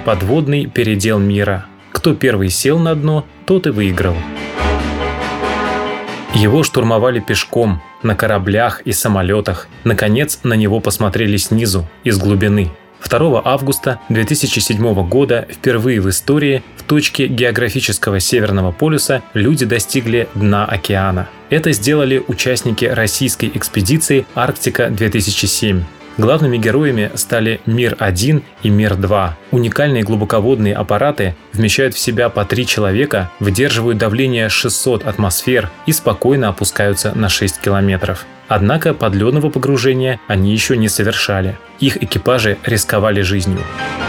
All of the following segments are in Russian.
Подводный передел мира. Кто первый сел на дно, тот и выиграл. Его штурмовали пешком, на кораблях и самолетах. Наконец, на него посмотрели снизу, из глубины. 2 августа 2007 года впервые в истории в точке географического Северного полюса люди достигли дна океана. Это сделали участники российской экспедиции «Арктика-2007». Главными героями стали Мир-1 и Мир-2. Уникальные глубоководные аппараты вмещают в себя по 3 человека, выдерживают давление 600 атмосфер и спокойно опускаются на 6 километров. Однако подледного погружения они еще не совершали. Их экипажи рисковали жизнью.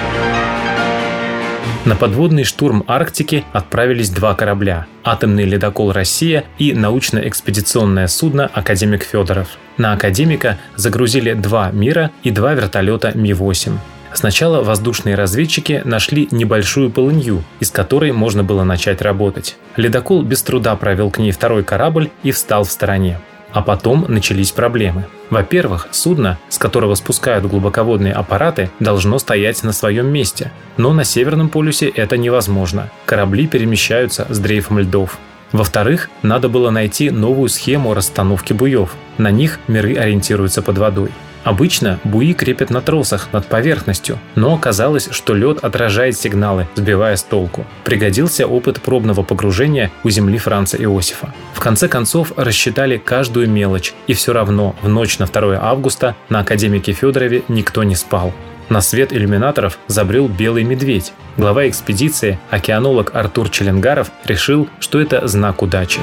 На подводный штурм Арктики отправились 2 корабля – атомный ледокол «Россия» и научно-экспедиционное судно «Академик Федоров». На «Академика» загрузили 2 «Мира» и 2 вертолета Ми-8. Сначала воздушные разведчики нашли небольшую полынью, из которой можно было начать работать. Ледокол без труда провел к ней 2-й корабль и встал в стороне. А потом начались проблемы. Во-первых, судно, с которого спускают глубоководные аппараты, должно стоять на своем месте. Но на Северном полюсе это невозможно. Корабли перемещаются с дрейфом льдов. Во-вторых, надо было найти новую схему расстановки буев. На них миры ориентируются под водой. Обычно буи крепят на тросах над поверхностью, но оказалось, что лед отражает сигналы, сбивая с толку. Пригодился опыт пробного погружения у земли Франца Иосифа. В конце концов рассчитали каждую мелочь, и все равно в ночь на 2 августа на Академике Федорове никто не спал. На свет иллюминаторов забрел белый медведь. Глава экспедиции, океанолог Артур Челенгаров, решил, что это знак удачи.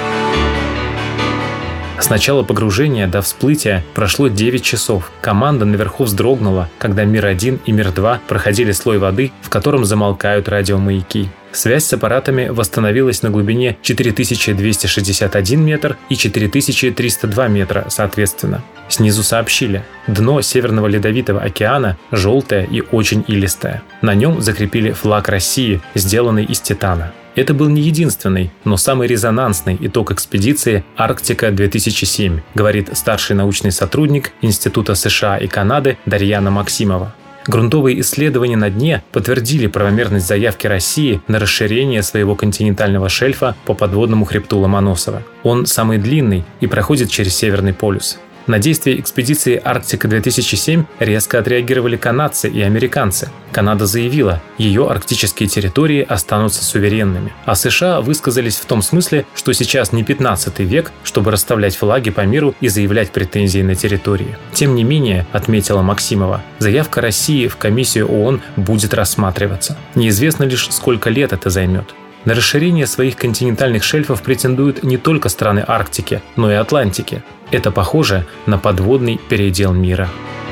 С начала погружения до всплытия прошло 9 часов. Команда наверху вздрогнула, когда Мир-1 и Мир-2 проходили слой воды, в котором замолкают радиомаяки. Связь с аппаратами восстановилась на глубине 4261 метр и 4302 метра, соответственно. Снизу сообщили: дно Северного Ледовитого океана желтое и очень илистое. На нем закрепили флаг России, сделанный из титана. Это был не единственный, но самый резонансный итог экспедиции «Арктика-2007», говорит старший научный сотрудник Института США и Канады Дарьяна Максимова. Грунтовые исследования на дне подтвердили правомерность заявки России на расширение своего континентального шельфа по подводному хребту Ломоносова. Он самый длинный и проходит через Северный полюс. На действия экспедиции «Арктика-2007» резко отреагировали канадцы и американцы. Канада заявила, ее арктические территории останутся суверенными. А США высказались в том смысле, что сейчас не 15 век, чтобы расставлять флаги по миру и заявлять претензии на территории. Тем не менее, отметила Максимова, заявка России в комиссию ООН будет рассматриваться. Неизвестно лишь, сколько лет это займет. На расширение своих континентальных шельфов претендуют не только страны Арктики, но и Атлантики. Это похоже на подводный передел мира.